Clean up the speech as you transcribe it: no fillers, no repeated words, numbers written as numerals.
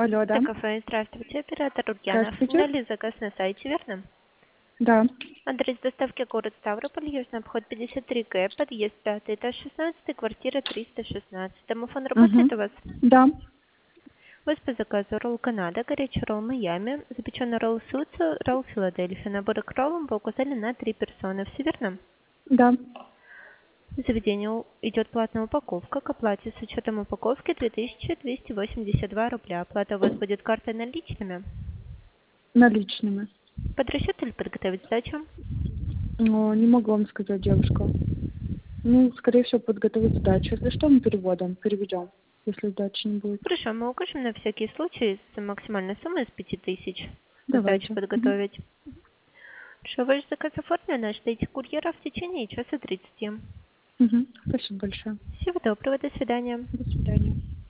Алло, да? Кафе, здравствуйте, оператор Ульянов. Здравствуйте. Дали заказ на сайте, верно? Да. Адрес доставки город Ставрополь, Южный обход 53Г, подъезд 5, этаж 16, квартира 316. Домофон работает Угу. у вас? Да. У вас по заказу ролл Канада, горячий ролл Майами, запеченный ролл Суцу, ролл Филадельфия. Наборы к роллам вы указали на 3 персоны. Все верно? Да. Заведению идет платная упаковка. К оплате с учетом упаковки 2282 рубля. Оплата у вас будет картой наличными. Наличными. Под расчет или подготовить сдачу? Но не могу вам сказать, девушка. Ну, скорее всего, подготовить сдачу. Если что, мы переведем, если сдачи не будет. Хорошо, мы укажем на всякий случай с максимальной суммой из 5000 сдачу Давайте. Угу. подготовить. Хорошо, ваш заказ оформлен, ждите курьера в течение часа 30. Угу. Спасибо большое. Всего доброго, до свидания. До свидания.